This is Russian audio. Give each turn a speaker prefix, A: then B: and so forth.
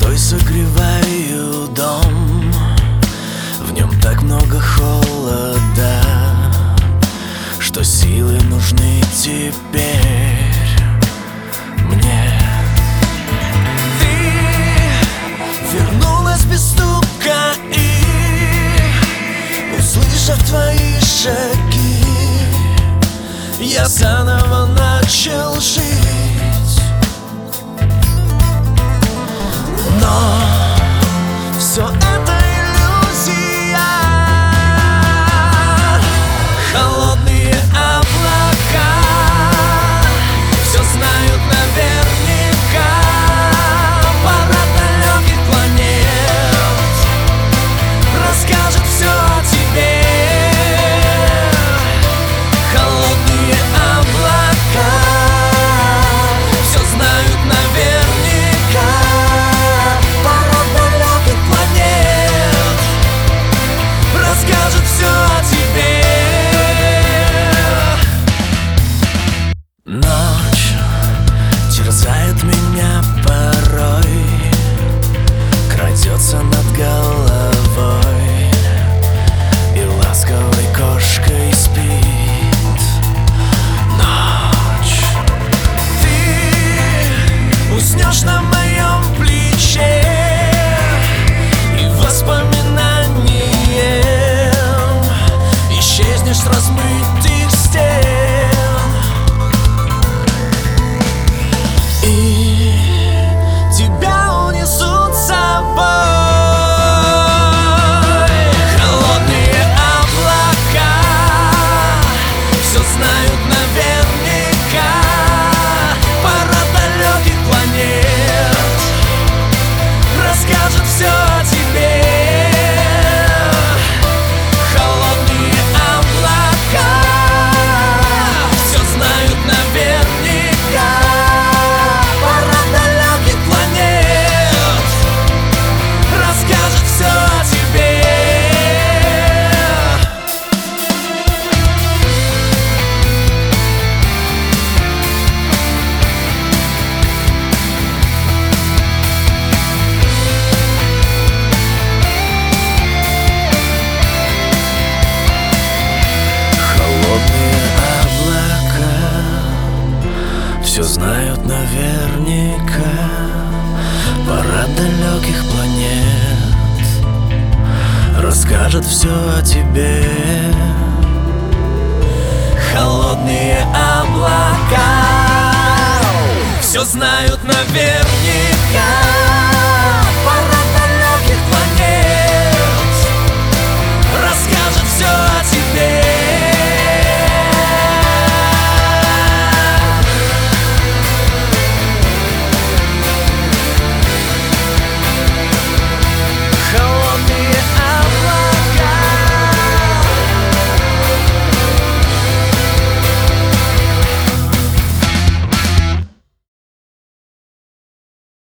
A: звездой согреваю дом. В нем так много холода, что силы нужны теперь мне. Ты вернулась без стука, и, услышав твои шаги, я заново начал жить. Но все это иллюзия. Холодные облака все знают наверняка. Парад далеких планет расскажет все о тебе. Холодные облака все знают наверняка. Расскажет все о тебе. Ночь терзает меня порой, крадется над головой и ласковой кошкой спит. Ночь, ты уснешь на моем плече, и воспоминанием исчезнешь с размытых стен. И тебя унесут с собой. Холодные облака все знают наверняка. Парад далеких планет расскажет все о тебе. Все знают наверняка. Парад далеких планет расскажет все о тебе. Холодные облака все знают наверняка.